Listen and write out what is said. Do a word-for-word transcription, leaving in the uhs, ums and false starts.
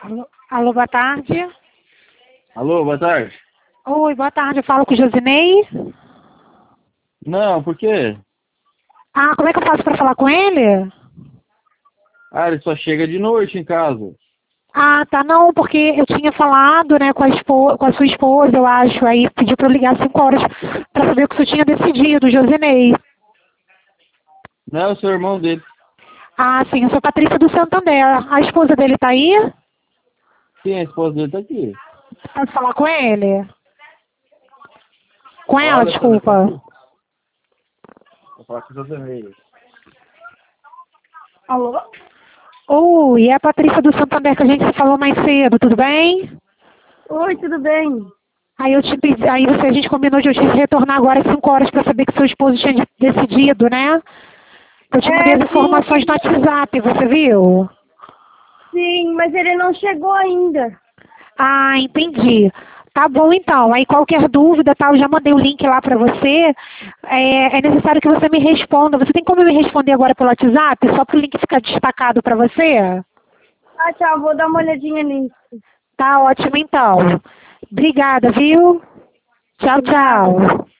Alô, alô, boa tarde. Alô, boa tarde. Oi, boa tarde. Eu falo com o Josinei. Não, por quê? Ah, como é que eu faço para falar com ele? Ah, ele só chega de noite em casa. Ah, tá, não, porque eu tinha falado, né, com a, espo... com a sua esposa, eu acho, aí pediu para eu ligar às cinco horas para saber o que o senhor tinha decidido, Josinei. Não, eu sou irmão dele. Ah, sim, eu sou Patrícia do Santander. A esposa dele tá aí? Sim, a esposa dele tá aqui. Posso falar com ele? Com ela, Olha, o telefone. desculpa. Vou falar com o José Meire. Alô? Oi, é a Patrícia do Santander que a gente se falou mais cedo, tudo bem? Oi, tudo bem? Aí eu te pedi, aí você, a gente combinou de eu te retornar agora às cinco horas para saber que seu esposo tinha de- decidido, né? Eu te mandei É, as sim, informações no WhatsApp, você viu? sim, mas ele não chegou ainda. Ah, entendi. Tá bom então. Aí qualquer dúvida, tá, eu já mandei o link lá para você. É, é necessário que você me responda. Você tem como me responder agora pelo WhatsApp? Só para o link ficar destacado para você? Ah, tchau, vou dar uma olhadinha nisso. Tá ótimo então. Obrigada, viu? Tchau, Nada. tchau.